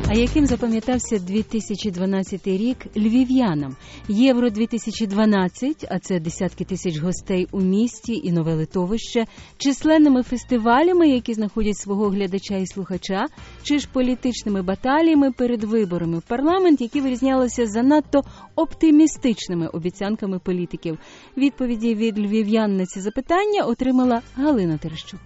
А яким запам'ятався 2012 рік львів'янам? Євро-2012, а це десятки тисяч гостей у місті і нове литовище, численними фестивалями, які знаходять свого глядача і слухача, чи ж політичними баталіями перед виборами в парламент, які вирізнялися занадто оптимістичними обіцянками політиків? Відповіді від львів'ян на ці запитання отримала Галина Терещук.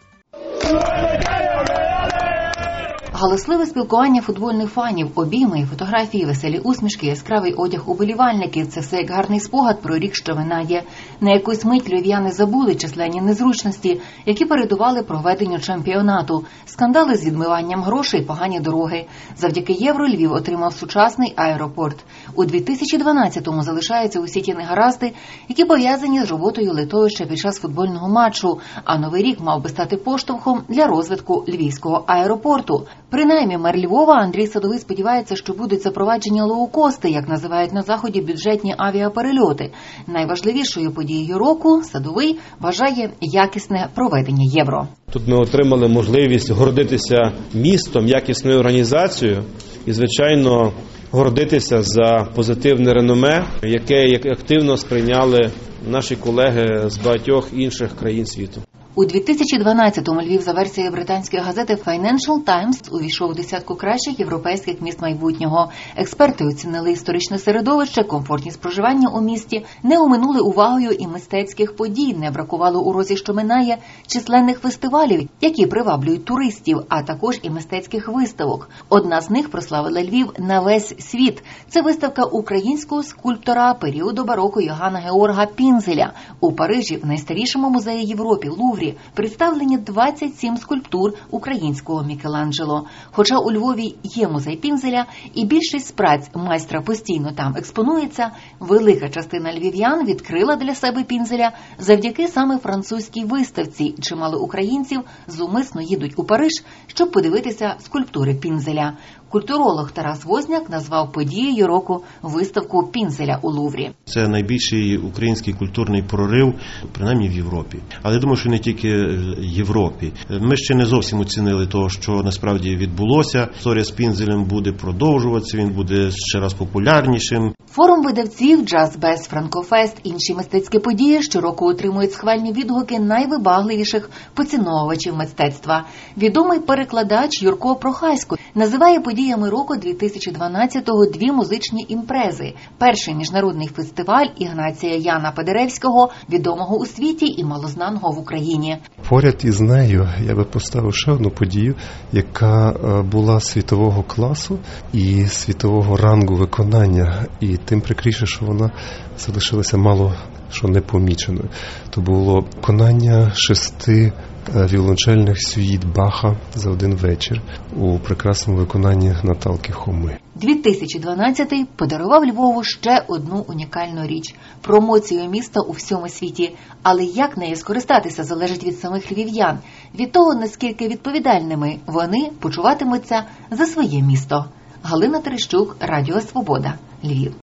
Галасливе спілкування футбольних фанів, обійми, фотографії, веселі усмішки, яскравий одяг уболівальників – це все як гарний спогад про рік, що минає. На якусь мить львів'яни забули численні незручності, які передували проведенню чемпіонату, скандали з відмиванням грошей, погані дороги. Завдяки Євро Львів отримав сучасний аеропорт. У 2012-му залишаються усі ті негаразди, які пов'язані з роботою литовища під час футбольного матчу, а Новий рік мав би стати поштовхом для розвитку Львівського аеропорту. Принаймні, мер Львова Андрій Садовий сподівається, що будуть запроваджені лоукости, як називають на Заході бюджетні авіаперельоти. Найважливішою подією року Садовий вважає якісне проведення Євро. Тут ми отримали можливість гордитися містом, якісною організацією і, звичайно, гордитися за позитивне реноме, яке активно сприйняли наші колеги з багатьох інших країн світу. У 2012-му Львів за версією британської газети Financial Times увійшов у десятку кращих європейських міст майбутнього. Експерти оцінили історичне середовище, комфортність проживання у місті, не оминули увагою і мистецьких подій, не бракувало у році, що минає, численних фестивалів, які приваблюють туристів, а також і мистецьких виставок. Одна з них прославила Львів на весь світ. Це виставка українського скульптора періоду бароко Йоганна Георга Пінзеля. У Парижі, в найстарішому музеї Європі, Луврі, представлені 27 скульптур українського Мікеланджело. Хоча у Львові є музей Пінзеля і більшість з праць майстра постійно там експонується, велика частина львів'ян відкрила для себе Пінзеля завдяки саме французькій виставці. Чимало українців зумисно їдуть у Париж, щоб подивитися скульптури Пінзеля. Культуролог Тарас Возняк назвав подією року виставку Пінзеля у Луврі. Це найбільший український культурний прорив, принаймні в Європі. Але я думаю, що не тільки в Європі. Ми ще не зовсім оцінили того, що насправді відбулося. Історія з Пінзелем буде продовжуватися, він буде ще раз популярнішим. Форум видавців, джаз-без, франкофест, інші мистецькі події щороку отримують схвальні відгуки найвибагливіших поціновувачів мистецтва. Відомий перекладач Юрко Прохасько називає подіями року 2012-го дві музичні імпрези. Перший міжнародний фестиваль Ігнація Яна Педеревського, відомого у світі і малознаного в Україні. Поряд із нею я би поставив ще одну подію, яка була світового класу і світового рангу виконання. І тим прикріше, що вона залишилася мало що непоміченою. То було виконання 6 віолончельних світ Баха за один вечір у прекрасному виконанні Наталки Хоми. 2012-й подарував Львову ще одну унікальну річ – промоцію міста у всьому світі. Але як нею скористатися, залежить від самих львів'ян, від того, наскільки відповідальними вони почуватимуться за своє місто. Галина Терещук, Радіо Свобода, Львів.